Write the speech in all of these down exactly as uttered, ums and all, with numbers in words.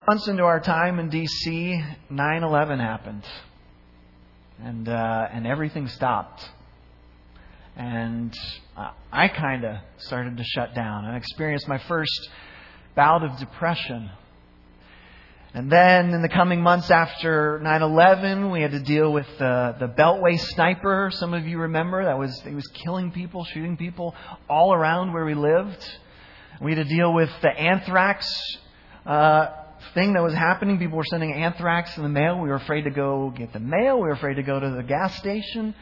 Months into our time in D C, nine eleven happened. And uh, and everything stopped. And uh, I kind of started to shut down. I experienced my first bout of depression. And then in the coming months after nine eleven, we had to deal with the, the Beltway sniper. Some of you remember that was he was killing people, shooting people all around where we lived. We had to deal with the anthrax uh, thing that was happening. People were sending anthrax in the mail. We were afraid to go get the mail. We were afraid to go to the gas station.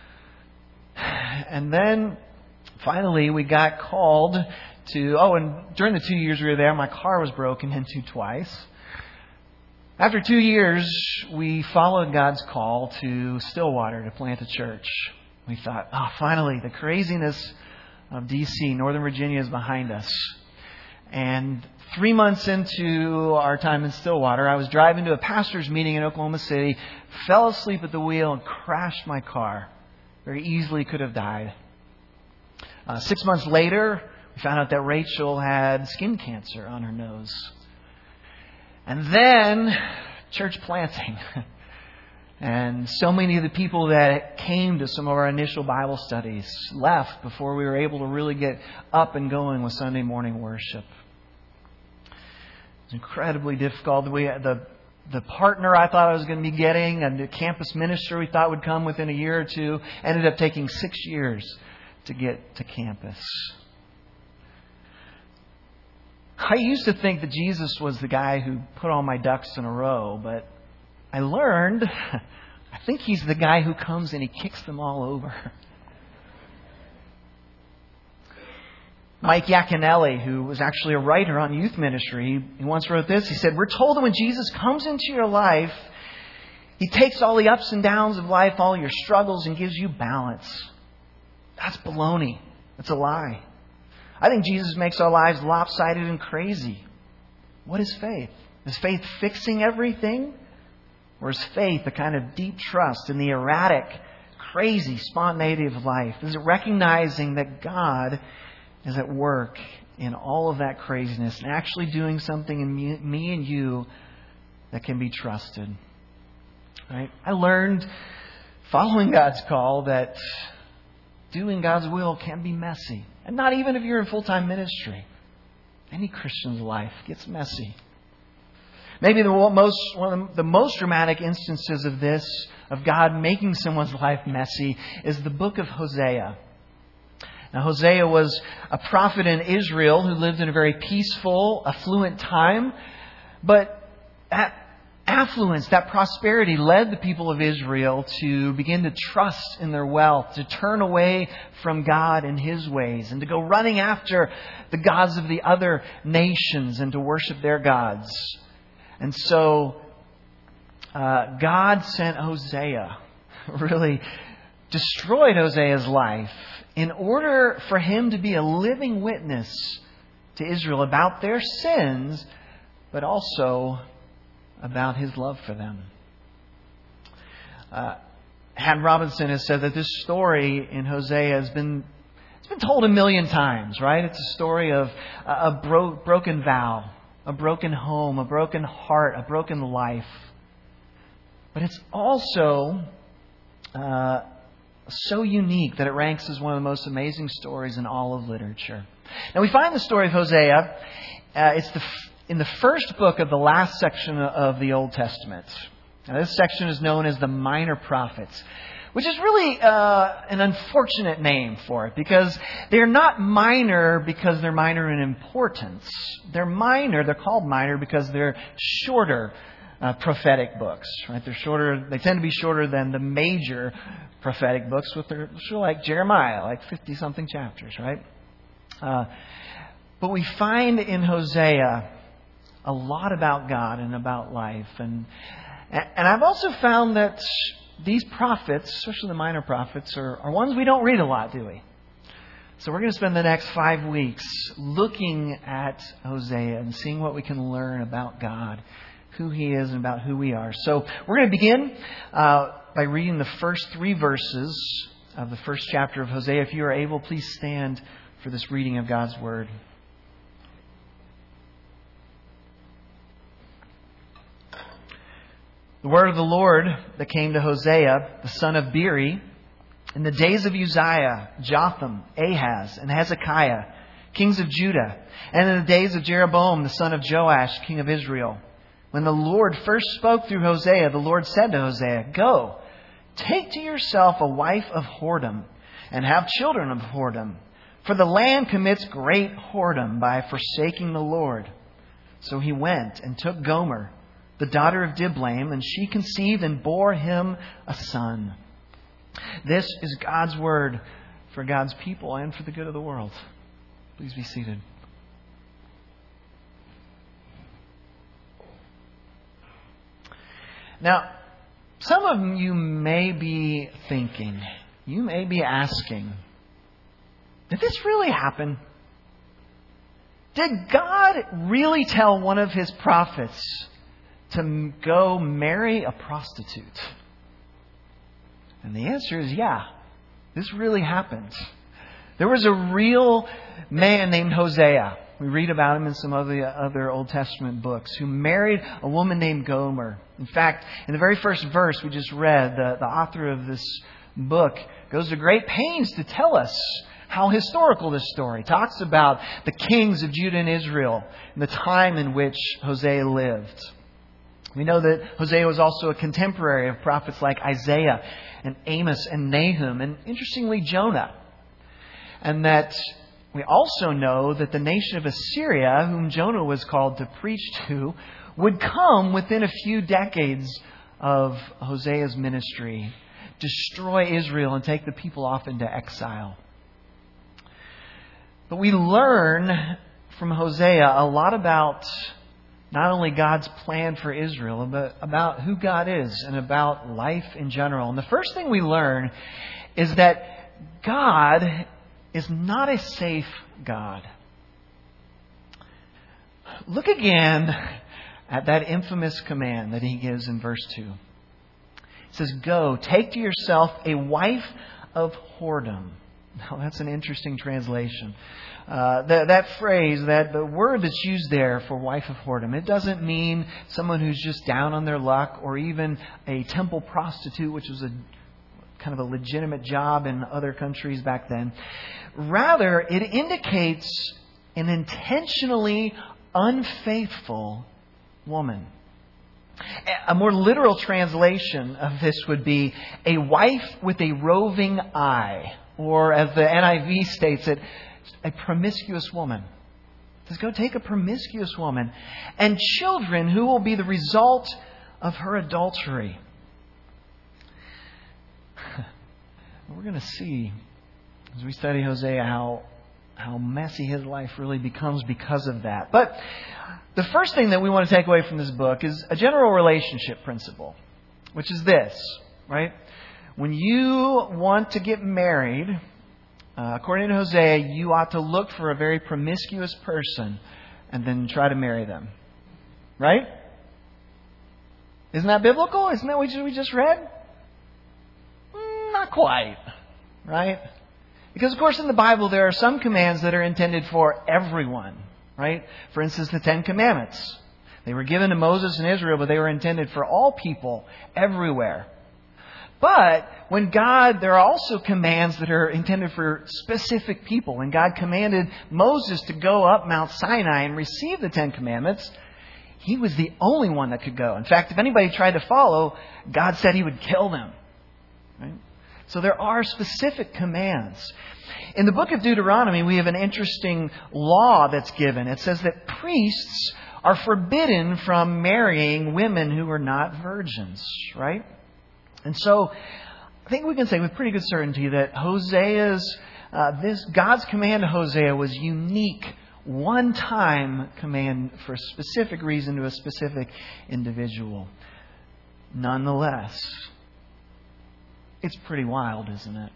And then finally we got called to, oh, and during the two years we were there, my car was broken into twice. After two years, we followed God's call to Stillwater to plant a church. We thought, oh, finally, the craziness of D C, Northern Virginia, is behind us. And three months into our time in Stillwater, I was driving to a pastor's meeting in Oklahoma City, fell asleep at the wheel, and crashed my car. Very easily could have died. Uh, six months later, we found out that Rachel had skin cancer on her nose. And then, church planting. And so many of the people that came to some of our initial Bible studies left before we were able to really get up and going with Sunday morning worship. It was incredibly difficult. We had the The partner I thought I was going to be getting, and the campus minister we thought would come within a year or two, ended up taking six years to get to campus. I used to think that Jesus was the guy who put all my ducks in a row, but I learned, I think He's the guy who comes and He kicks them all over. Mike Yaconelli, who was actually a writer on youth ministry, he once wrote this. He said, "We're told that when Jesus comes into your life, He takes all the ups and downs of life, all your struggles, and gives you balance." That's baloney. That's a lie. I think Jesus makes our lives lopsided and crazy. What is faith? Is faith fixing everything? Or is faith a kind of deep trust in the erratic, crazy spontaneity of life? Is it recognizing that God is at work in all of that craziness and actually doing something in me, me and you that can be trusted? Right? I learned, following God's call, that doing God's will can be messy. And not even if you're in full-time ministry. Any Christian's life gets messy. Maybe the most, one of the most dramatic instances of this, of God making someone's life messy, is the book of Hosea. Now, Hosea was a prophet in Israel who lived in a very peaceful, affluent time. But that affluence, that prosperity led the people of Israel to begin to trust in their wealth, to turn away from God and His ways, and to go running after the gods of the other nations and to worship their gods. And so uh, God sent Hosea, really destroyed Hosea's life, in order for him to be a living witness to Israel about their sins, but also about His love for them. Uh, Haddon Robinson has said that this story in Hosea has been it's been told a million times, right? It's a story of a, a bro- broken vow, a broken home, a broken heart, a broken life. But it's also uh, so unique that it ranks as one of the most amazing stories in all of literature. Now, we find the story of Hosea. Uh, it's the in the first book of the last section of the Old Testament. Now, this section is known as the Minor Prophets, which is really uh, an unfortunate name for it, because they're not minor because they're minor in importance. They're minor, they're called minor because they're shorter uh, prophetic books, right? They're shorter, they tend to be shorter than the major prophetic books, with their, sort of like Jeremiah, like fifty-something chapters, right? Uh, but we find in Hosea a lot about God and about life. And and I've also found that these prophets, especially the minor prophets, are, are ones we don't read a lot, do we? So we're going to spend the next five weeks looking at Hosea and seeing what we can learn about God, who He is, and about who we are. So we're going to begin uh, by reading the first three verses of the first chapter of Hosea. If you are able, please stand for this reading of God's Word. The word of the Lord that came to Hosea, the son of Beeri, in the days of Uzziah, Jotham, Ahaz, and Hezekiah, kings of Judah, and in the days of Jeroboam, the son of Joash, king of Israel. When the Lord first spoke through Hosea, the Lord said to Hosea, "Go, take to yourself a wife of whoredom, and have children of whoredom. For the land commits great whoredom by forsaking the Lord." So he went and took Gomer, the daughter of Diblaim, and she conceived and bore him a son. This is God's word for God's people and for the good of the world. Please be seated. Now, some of you may be thinking, you may be asking, did this really happen? Did God really tell one of His prophets to go marry a prostitute? And the answer is yeah, this really happened. There was a real man named Hosea. We read about him in some of the other Old Testament books, who married a woman named Gomer. In fact, in the very first verse we just read, the, the author of this book goes to great pains to tell us how historical this story. It talks about the kings of Judah and Israel and the time in which Hosea lived. We know that Hosea was also a contemporary of prophets like Isaiah and Amos and Nahum, and interestingly, Jonah. And that we also know that the nation of Assyria, whom Jonah was called to preach to, would come within a few decades of Hosea's ministry, destroy Israel and take the people off into exile. But we learn from Hosea a lot about not only God's plan for Israel, but about who God is and about life in general. And the first thing we learn is that God is not a safe God. Look again at that infamous command that He gives in verse two. It says, "Go, take to yourself a wife of whoredom." Now, that's an interesting translation. Uh, that, that phrase, that the word that's used there for wife of whoredom, it doesn't mean someone who's just down on their luck, or even a temple prostitute, which was a kind of a legitimate job in other countries back then. Rather, it indicates an intentionally unfaithful woman. A more literal translation of this would be a wife with a roving eye, or as the N I V states it, a promiscuous woman. It says, go take a promiscuous woman and children who will be the result of her adultery. We're going to see as we study Hosea how how messy his life really becomes because of that. But the first thing that we want to take away from this book is a general relationship principle, which is this, right? When you want to get married, uh, according to Hosea, you ought to look for a very promiscuous person and then try to marry them. Right? Isn't that biblical? Isn't that what we just read? Not quite. Right? Because, of course, in the Bible, there are some commands that are intended for everyone. Right? For instance, the Ten Commandments. They were given to Moses and Israel, but they were intended for all people, everywhere. But when God, there are also commands that are intended for specific people. When God commanded Moses to go up Mount Sinai and receive the Ten Commandments, he was the only one that could go. In fact, if anybody tried to follow, God said He would kill them. Right? So there are specific commands. In the book of Deuteronomy, we have an interesting law that's given. It says that priests are forbidden from marrying women who are not virgins. Right? And so, I think we can say with pretty good certainty that Hosea's, uh, this God's command to Hosea was unique, one-time command for a specific reason to a specific individual. Nonetheless, it's pretty wild, isn't it?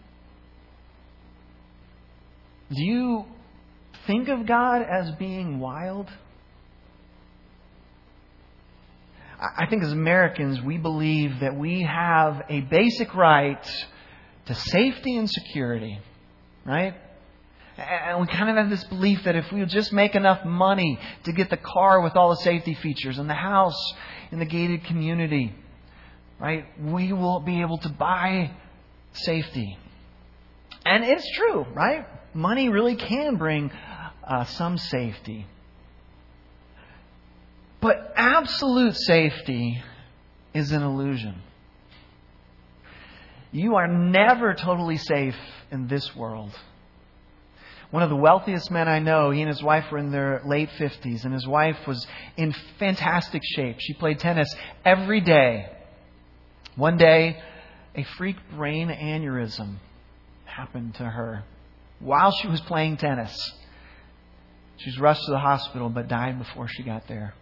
Do you think of God as being wild? I think as Americans, we believe that we have a basic right to safety and security, right? And we kind of have this belief that if we would just make enough money to get the car with all the safety features and the house in the gated community, right? We will be able to buy safety. And it's true, right? Money really can bring uh, some safety. But absolute safety is an illusion. You are never totally safe in this world. One of the wealthiest men I know, he and his wife were in their late fifties, and his wife was in fantastic shape. She played tennis every day. One day, a freak brain aneurysm happened to her while she was playing tennis. She was rushed to the hospital but died before she got there.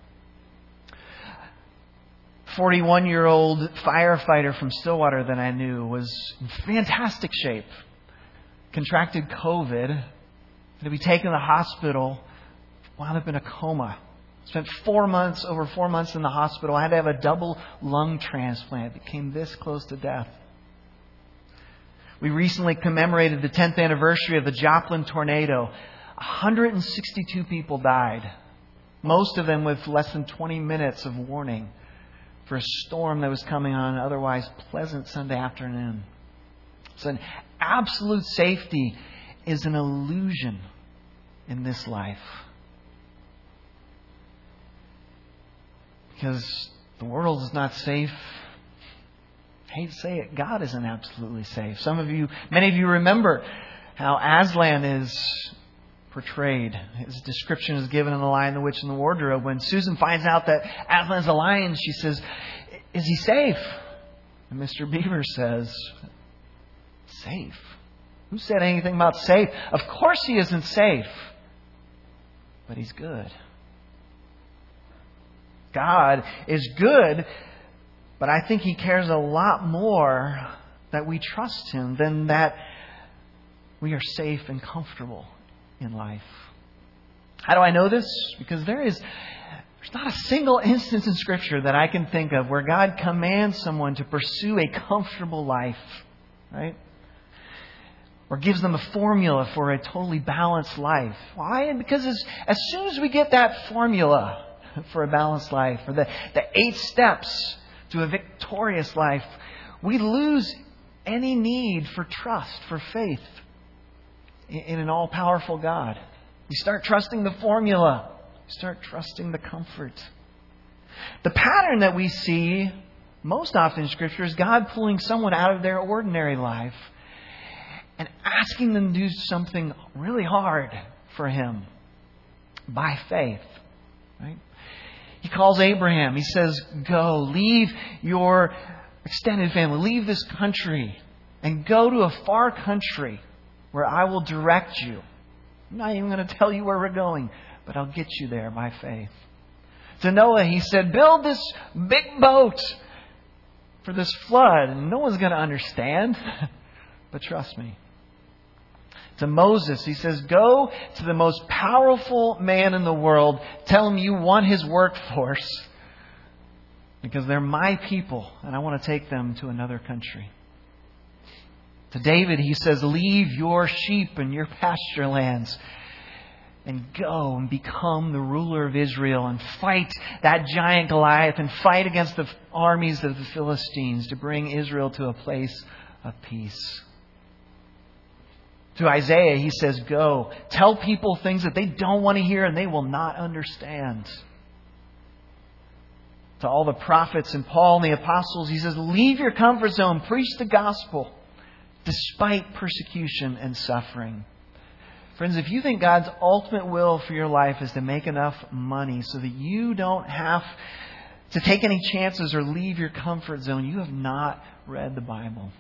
forty-one-year-old firefighter from Stillwater that I knew was in fantastic shape. Contracted COVID. Had to be taken to the hospital. Wound up in a coma. Spent four months, over four months in the hospital. I had to have a double lung transplant. Became this close to death. We recently commemorated the tenth anniversary of the Joplin tornado. one hundred sixty-two people died. Most of them with less than twenty minutes of warning for a storm that was coming on an otherwise pleasant Sunday afternoon. So an absolute safety is an illusion in this life. Because the world is not safe. I hate to say it, God isn't absolutely safe. Some of you, many of you remember how Aslan is portrayed. His description is given in The Lion, the Witch, and the Wardrobe. When Susan finds out that Aslan's a lion, she says, "Is he safe?" And Mister Beaver says, "Safe? Who said anything about safe? Of course he isn't safe. But he's good." God is good, but I think He cares a lot more that we trust Him than that we are safe and comfortable in life. How do I know this? Because there is there's not a single instance in Scripture that I can think of where God commands someone to pursue a comfortable life, right? Or gives them a formula for a totally balanced life. Why? Because as, as soon as we get that formula for a balanced life, or the, the eight steps to a victorious life, we lose any need for trust, for faith in, in an all-powerful God. You start trusting the formula. You start trusting the comfort. The pattern that we see most often in Scripture is God pulling someone out of their ordinary life and asking them to do something really hard for Him by faith. Right? He calls Abraham. He says, "Go, leave your extended family, leave this country, and go to a far country where I will direct you. I'm not even going to tell you where we're going, but I'll get you there by faith." To Noah, He said, "Build this big boat for this flood, and no one's going to understand, but trust me." To Moses, He says, "Go to the most powerful man in the world. Tell him you want his workforce because they're my people and I want to take them to another country." To David, He says, "Leave your sheep and your pasture lands and go and become the ruler of Israel and fight that giant Goliath and fight against the armies of the Philistines to bring Israel to a place of peace." To Isaiah, He says, "Go, tell people things that they don't want to hear and they will not understand." To all the prophets and Paul and the apostles, He says, "Leave your comfort zone, preach the gospel despite persecution and suffering." Friends, if you think God's ultimate will for your life is to make enough money so that you don't have to take any chances or leave your comfort zone, you have not read the Bible.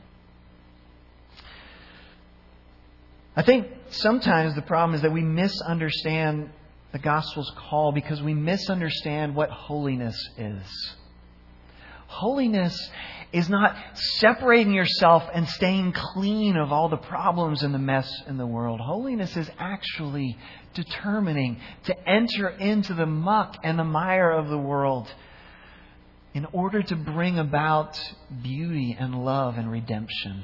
I think sometimes the problem is that we misunderstand the gospel's call because we misunderstand what holiness is. Holiness is not separating yourself and staying clean of all the problems and the mess in the world. Holiness is actually determining to enter into the muck and the mire of the world in order to bring about beauty and love and redemption.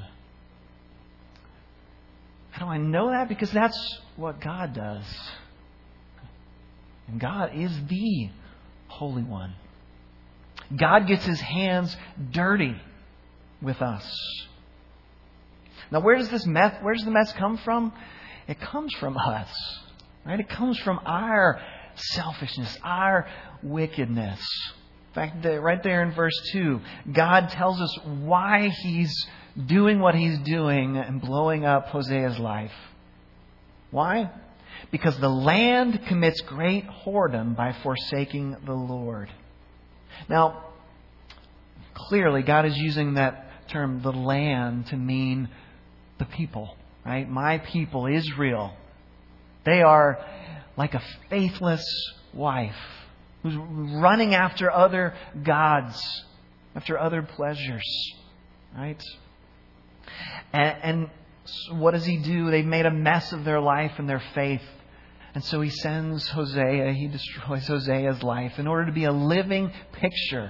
How do I know that? Because that's what God does. And God is the Holy One. God gets His hands dirty with us. Now, where does this mess, where does the mess come from? It comes from us, right? It comes from our selfishness, our wickedness. In fact, right there in verse two, God tells us why He's doing what He's doing and blowing up Hosea's life. Why? Because the land commits great whoredom by forsaking the Lord. Now, clearly God is using that term, the land, to mean the people, right? My people, Israel. They are like a faithless wife who's running after other gods, after other pleasures, right? And, and what does he do? They've made a mess of their life and their faith. And so he sends Hosea, he destroys Hosea's life in order to be a living picture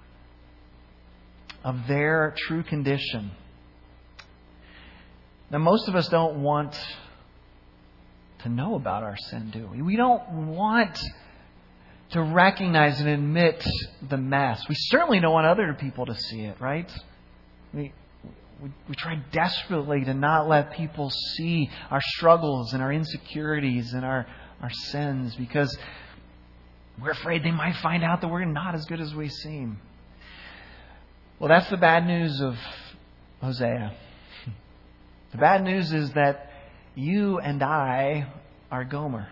of their true condition. Now, most of us don't want to know about our sin, do we? We don't want to recognize and admit the mess. We certainly don't want other people to see it, right? We, we, we try desperately to not let people see our struggles and our insecurities and our, our sins because we're afraid they might find out that we're not as good as we seem. Well, that's the bad news of Hosea. The bad news is that you and I are Gomer.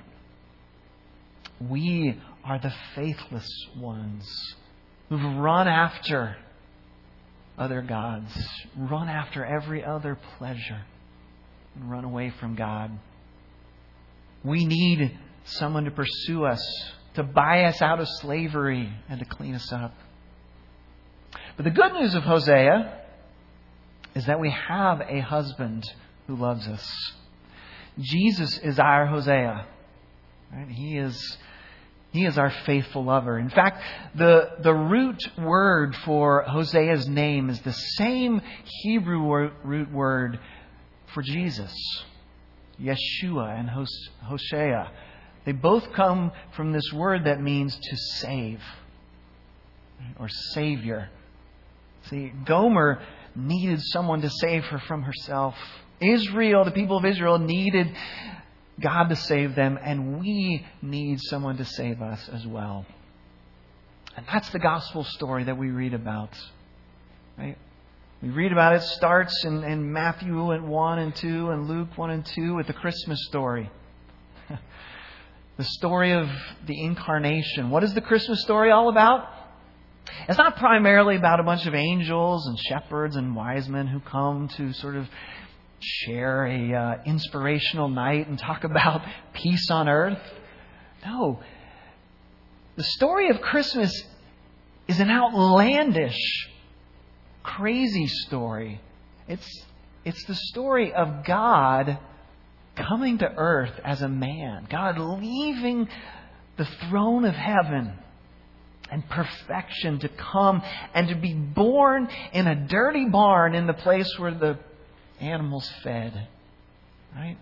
We are the faithless ones who've run after other gods, run after every other pleasure, and run away from God. We need someone to pursue us, to buy us out of slavery, and to clean us up. But the good news of Hosea is that we have a husband who loves us. Jesus is our Hosea. Right? He is, he is our faithful lover. In fact, the, the root word for Hosea's name is the same Hebrew root word for Jesus. Yeshua and Hosea. They both come from this word that means to save or Savior. See, Gomer needed someone to save her from herself. Israel, the people of Israel, needed God to save them, and we need someone to save us as well. And that's the gospel story that we read about. Right? We read about it. It starts in, in Matthew one and two and Luke one and two with the Christmas story. The story of the incarnation. What is the Christmas story all about? It's not primarily about a bunch of angels and shepherds and wise men who come to sort of share a uh, inspirational night and talk about peace on earth. No. The story of Christmas is an outlandish, crazy story. It's, it's the story of God coming to earth as a man. God leaving the throne of heaven and perfection to come and to be born in a dirty barn in the place where the animals fed. Right?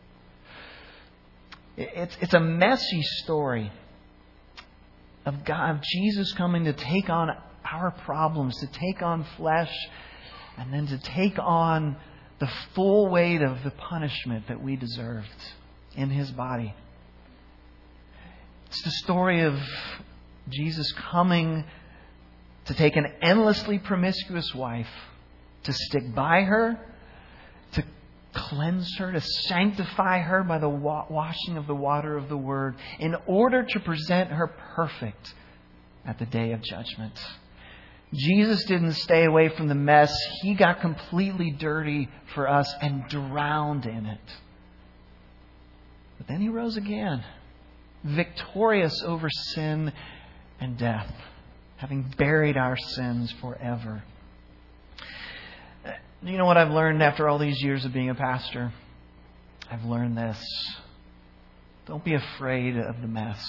It's, it's a messy story of God, of Jesus coming to take on our problems, to take on flesh, and then to take on the full weight of the punishment that we deserved in His body. It's the story of Jesus coming to take an endlessly promiscuous wife, to stick by her, to cleanse her, to sanctify her by the wa- washing of the water of the Word, in order to present her perfect at the day of judgment. Jesus didn't stay away from the mess. He got completely dirty for us and drowned in it. But then He rose again, victorious over sin and death, having buried our sins forever. You know what I've learned after all these years of being a pastor? I've learned this. Don't be afraid of the mess.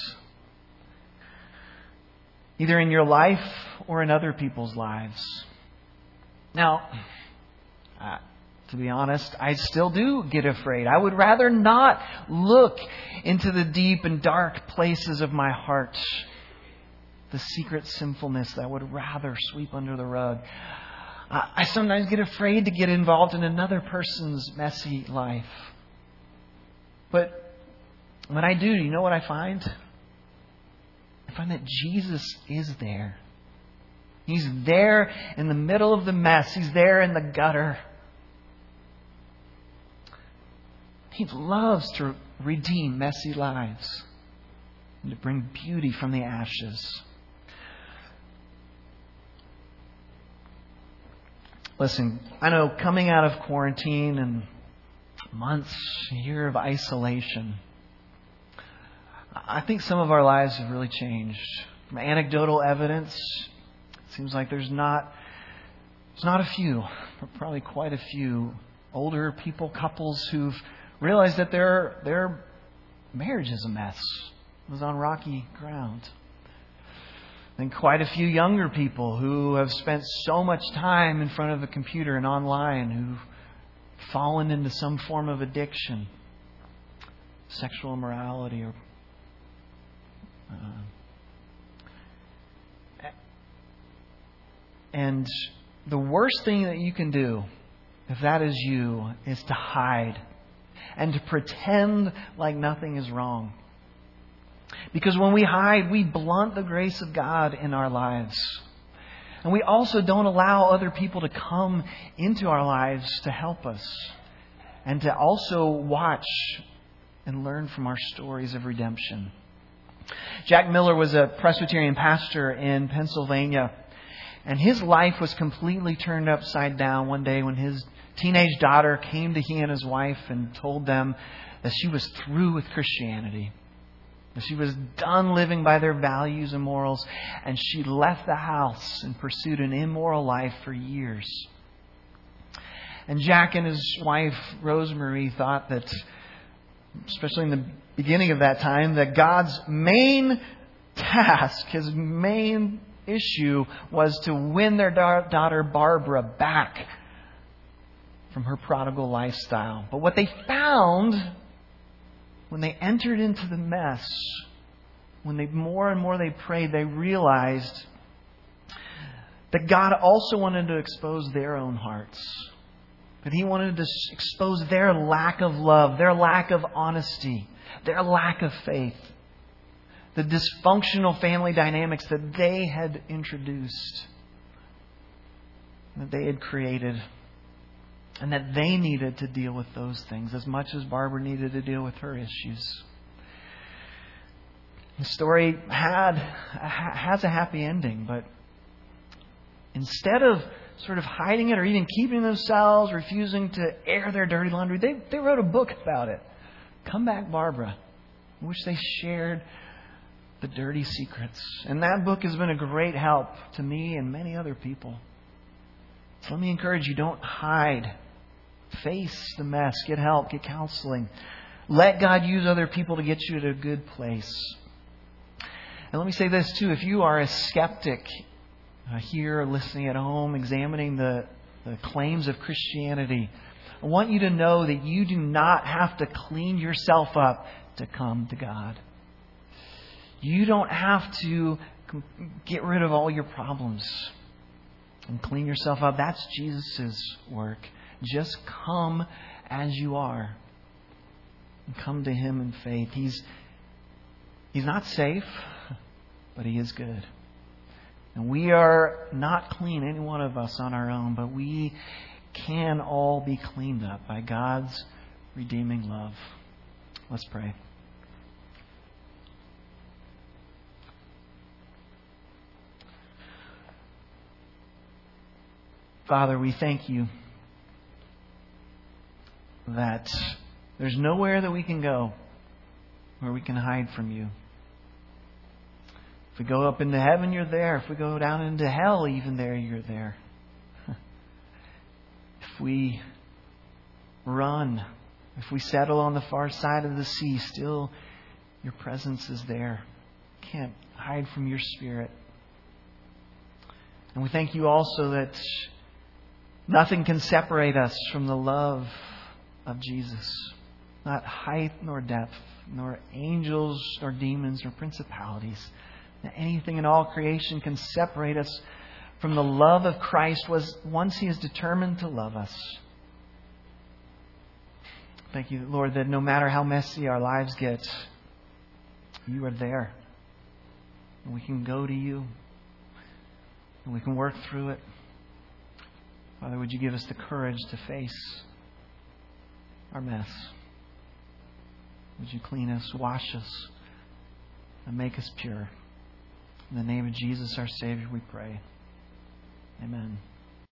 Either in your life or in other people's lives. Now, uh, to be honest, I still do get afraid. I would rather not look into the deep and dark places of my heart. the secret sinfulness that would rather sweep under the rug. I sometimes get afraid to get involved in another person's messy life. But when I do, you know what I find? I find that Jesus is there. He's there in the middle of the mess. He's there in the gutter. He loves to redeem messy lives and to bring beauty from the ashes. Listen, I know coming out of quarantine and months, a year of isolation, I think some of our lives have really changed. From anecdotal evidence, it seems like there's not, there's not a few, but probably quite a few older people, couples who've realized that their their marriage is a mess. It was on rocky ground. And quite a few younger people who have spent so much time in front of a computer and online, who've fallen into some form of addiction, sexual immorality, or uh, and the worst thing that you can do, if that is you, is to hide and to pretend like nothing is wrong. Because when we hide, we blunt the grace of God in our lives. And we also don't allow other people to come into our lives to help us. And to also watch and learn from our stories of redemption. Jack Miller was a Presbyterian pastor in Pennsylvania. And his life was completely turned upside down one day when his teenage daughter came to he and his wife and told them that she was through with Christianity. That she was done living by their values and morals, and she left the house and pursued an immoral life for years. And Jack and his wife, Rosemary, thought that, especially in the beginning of that time, that God's main task, His main issue, was to win their da- daughter Barbara back from her prodigal lifestyle. But what they found when they entered into the mess, when they more and more they prayed, they realized that God also wanted to expose their own hearts. That He wanted to expose their lack of love, their lack of honesty, their lack of faith. The dysfunctional family dynamics that they had introduced, that they had created. And that they needed to deal with those things as much as Barbara needed to deal with her issues. The story had has a happy ending, but instead of sort of hiding it or even keeping themselves, refusing to air their dirty laundry, they, they wrote a book about it. Come Back, Barbara, in which they shared the dirty secrets. And that book has been a great help to me and many other people. So let me encourage you, don't hide. Face the mess. Get help. Get counseling. Let God use other people to get you to a good place. And let me say this too. If you are a skeptic uh, here, listening at home, examining the, the claims of Christianity, I want you to know that you do not have to clean yourself up to come to God. You don't have to get rid of all your problems and clean yourself up. That's Jesus' work. Just come as you are. And come to Him in faith. He's, he's not safe, but He is good. And we are not clean, any one of us, on our own, but we can all be cleaned up by God's redeeming love. Let's pray. Father, we thank You that there's nowhere that we can go where we can hide from You. If we go up into heaven, You're there. If we go down into hell, even there, You're there. If we run, if we settle on the far side of the sea, still Your presence is there. Can't hide from Your Spirit. And we thank You also that nothing can separate us from the love of Jesus. Not height nor depth, nor angels nor demons nor principalities. that anything in all creation can separate us from the love of Christ was once He is determined to love us. Thank you, Lord, that no matter how messy our lives get, You are there. And we can go to You. And we can work through it. Father, would You give us the courage to face our mess? Would You clean us, wash us, and make us pure? In the name of Jesus, our Savior, we pray. Amen.